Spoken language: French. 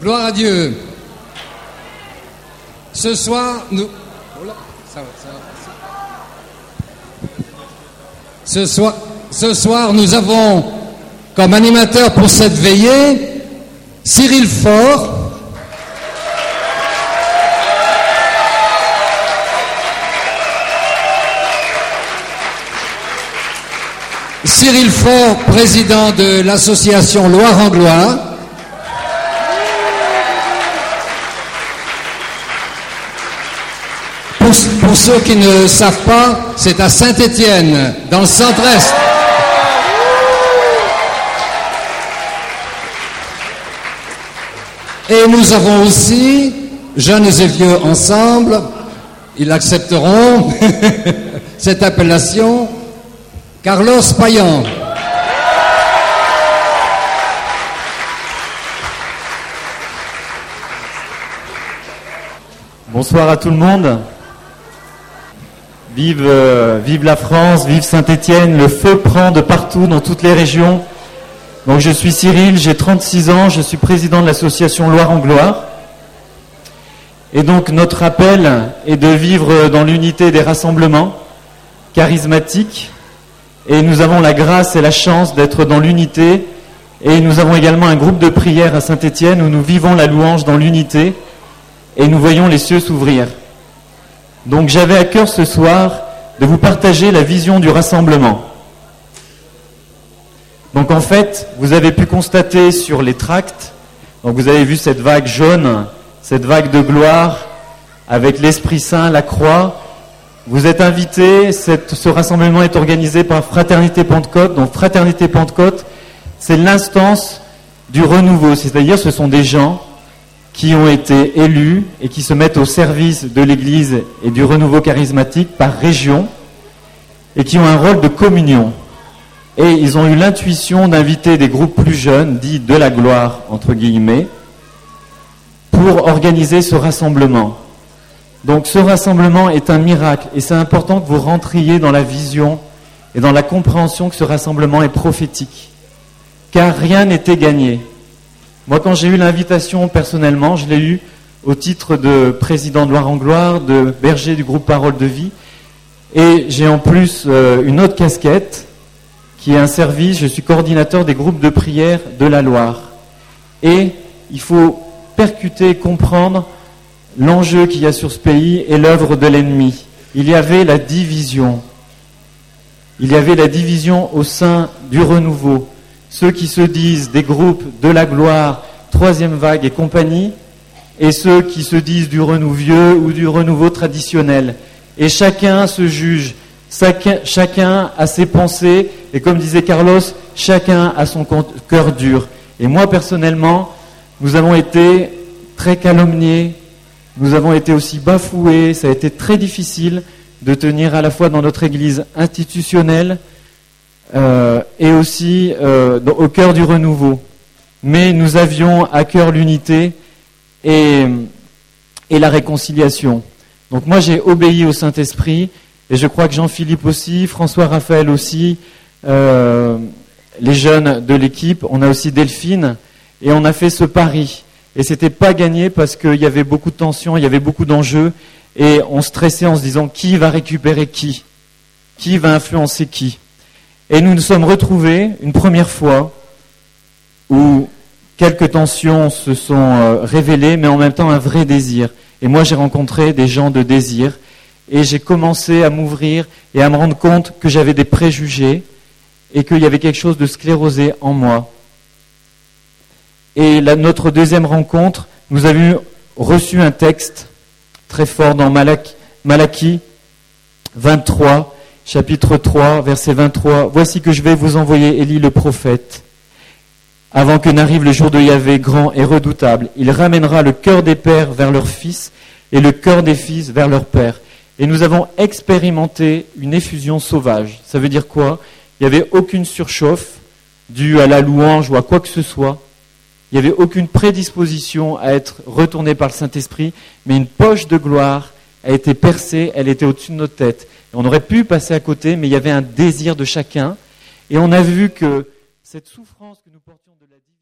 Gloire à Dieu. Ce soir, nous... Ce soir, nous avons comme animateur pour cette veillée Cyril Faure. Cyril Faure, président de l'association Loire en Gloire. Pour ceux qui ne savent pas, c'est à Saint-Étienne, dans le centre-est. Et nous avons aussi, jeunes et vieux ensemble, ils accepteront cette appellation, Carlos Payan. Bonsoir à tout le monde. Vive la France, vive Saint-Étienne, le feu prend de partout dans toutes les régions. Donc je suis Cyril, j'ai 36 ans, je suis président de l'association Loire en Gloire. Et donc notre appel est de vivre dans l'unité des rassemblements charismatiques. Et nous avons la grâce et la chance d'être dans l'unité. Et nous avons également un groupe de prière à Saint-Étienne où nous vivons la louange dans l'unité et nous voyons les cieux s'ouvrir. Donc j'avais à cœur ce soir de vous partager la vision du rassemblement. Donc en fait, vous avez pu constater sur les tracts, donc vous avez vu cette vague jaune, cette vague de gloire, avec l'Esprit Saint, la croix. Vous êtes invités, ce rassemblement est organisé par Fraternité Pentecôte. Donc Fraternité Pentecôte, c'est l'instance du renouveau, c'est-à-dire ce sont des gens qui ont été élus et qui se mettent au service de l'Église et du renouveau charismatique par région et qui ont un rôle de communion. Et ils ont eu l'intuition d'inviter des groupes plus jeunes, dits de la gloire, entre guillemets, pour organiser ce rassemblement. Donc ce rassemblement est un miracle et c'est important que vous rentriez dans la vision et dans la compréhension que ce rassemblement est prophétique. Car rien n'était gagné. Moi, quand j'ai eu l'invitation personnellement, je l'ai eu au titre de président de Loire en Gloire, de berger du groupe Parole de Vie. Et j'ai en plus une autre casquette qui est un service. Je suis coordinateur des groupes de prière de la Loire. Et il faut percuter, comprendre l'enjeu qu'il y a sur ce pays et l'œuvre de l'ennemi. Il y avait la division. Il y avait la division au sein du renouveau. Ceux qui se disent des groupes de la gloire, troisième vague et compagnie, et ceux qui se disent du renouveau vieux ou du renouveau traditionnel. Et chacun se juge, chacun a ses pensées, et comme disait Carlos, chacun a son cœur dur. Et moi personnellement, nous avons été très calomniés, nous avons été aussi bafoués, ça a été très difficile de tenir à la fois dans notre église institutionnelle, et aussi au cœur du renouveau. Mais nous avions à cœur l'unité et la réconciliation. Donc moi j'ai obéi au Saint-Esprit et je crois que Jean-Philippe aussi, François Raphaël aussi, les jeunes de l'équipe, on a aussi Delphine et on a fait ce pari. Et c'était pas gagné parce qu'il y avait beaucoup de tensions, il y avait beaucoup d'enjeux et on stressait en se disant qui va récupérer qui va influencer qui. Et nous nous sommes retrouvés une première fois où quelques tensions se sont révélées, mais en même temps un vrai désir. Et moi, j'ai rencontré des gens de désir et j'ai commencé à m'ouvrir et à me rendre compte que j'avais des préjugés et qu'il y avait quelque chose de sclérosé en moi. Et notre deuxième rencontre, nous avions reçu un texte très fort dans Malachie 23, chapitre 3, verset 23. « Voici que je vais vous envoyer Élie le prophète. Avant que n'arrive le jour de Yahvé, grand et redoutable, il ramènera le cœur des pères vers leurs fils et le cœur des fils vers leurs pères. » Et nous avons expérimenté une effusion sauvage. Ça veut dire quoi ? Il n'y avait aucune surchauffe due à la louange ou à quoi que ce soit. Il n'y avait aucune prédisposition à être retourné par le Saint-Esprit, mais une poche de gloire a été percée, elle était au-dessus de notre tête. Et on aurait pu passer à côté, mais il y avait un désir de chacun. Et on a vu que cette souffrance que nous portions de la division,